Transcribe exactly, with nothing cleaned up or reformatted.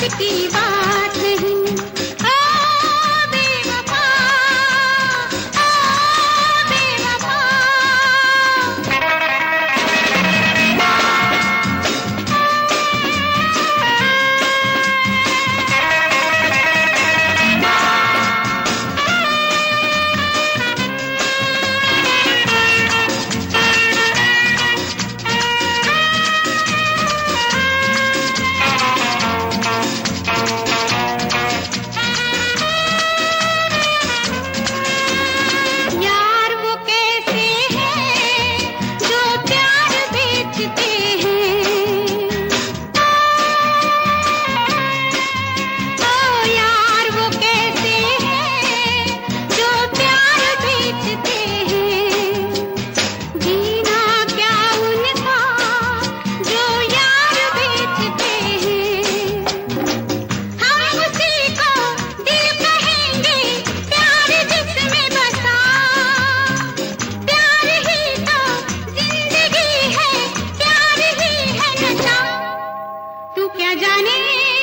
की बात नहीं। ओ बेवफा, ओ बेवफा। यार वो कैसे हैं जो प्यार बेचते हैं। ओ यार वो कैसे हैं जो प्यार बेचते हैं। जीना क्या उनका जो यार बेचते हैं। हम उसी को दिल कहेंगे प्यार जिसमें बसा। प्यार ही तो जिंदगी है, प्यार ही है नशा। तू क्या जाने